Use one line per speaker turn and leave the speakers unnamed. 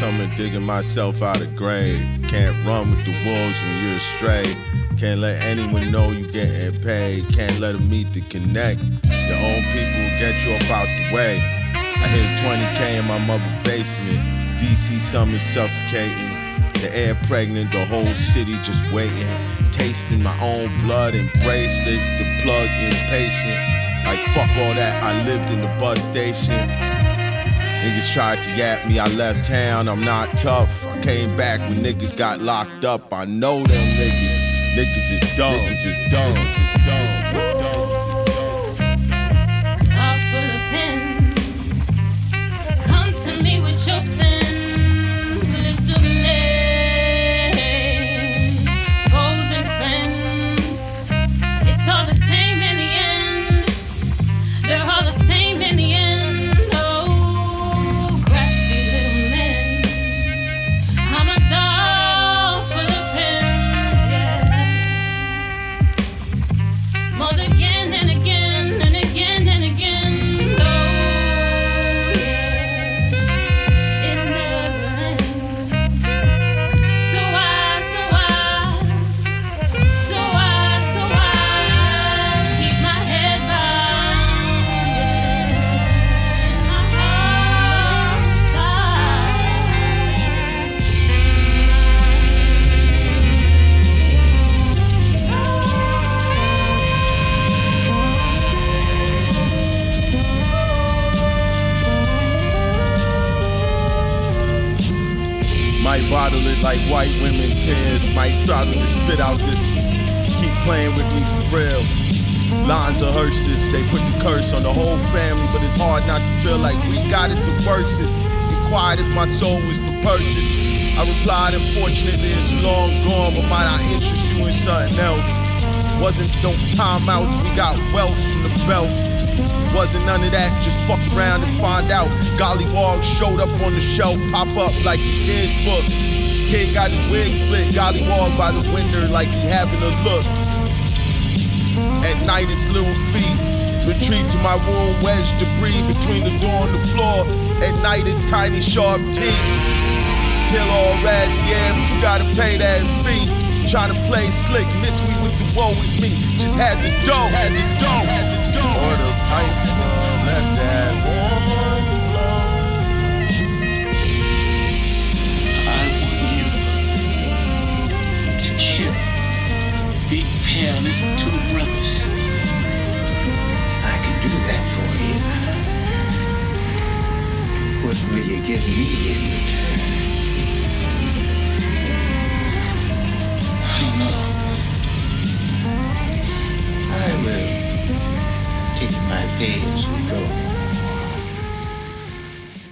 summer digging myself out of grave. Can't run with the wolves when you're astray. Can't let anyone know you getting paid. Can't let them meet the connect. Your own people will get you up out the way. I hit 20K in my mother's basement. DC summer suffocating. The air pregnant, the whole city just waiting. Tasting my own blood and bracelets. The plug impatient. Like fuck all that, I lived in the bus station. Niggas tried to yap me, I left town, I'm not tough. I came back when niggas got locked up. I know them niggas. Niggas is dumb. Niggas is dumb.
All full of pins. Come to me with your sins. List of names, foes and friends. It's all the same in the end. They're all the same in the end. Oh, graspy little men. I'm a doll full of pins, yeah. Mold again and again and again and again. Oh, yeah. It never ends. So I keep my head down, yeah. In my heart
Might bottle it like white women tears. Might throttle to spit out this. Keep playing with me for real. Lines of hearses, they put the curse on the whole family, but it's hard not to feel like we got it the worstest. Inquired if my soul was for purchase. I replied, unfortunately it's long gone, but might I interest you in something else? Wasn't no timeouts, we got welts from the belt. Wasn't none of that, just fuck around and find out. Gollywogs showed up on the shelf, pop up like a kid's book. Kid got his wig split, gollywog by the window like he having a look. At night it's little feet, retreat to my room, wedge debris between the door and the floor. At night it's tiny sharp teeth. Kill all rats, yeah, but you gotta pay that fee. Tryna play slick, miss me with the woe is me. Just had the dough. Order pipe, let that warm blow.
I want you to kill Big Pear and his two brothers.
I can do that for you. What will you give me in return?
I don't know.
I will take my pay as we go.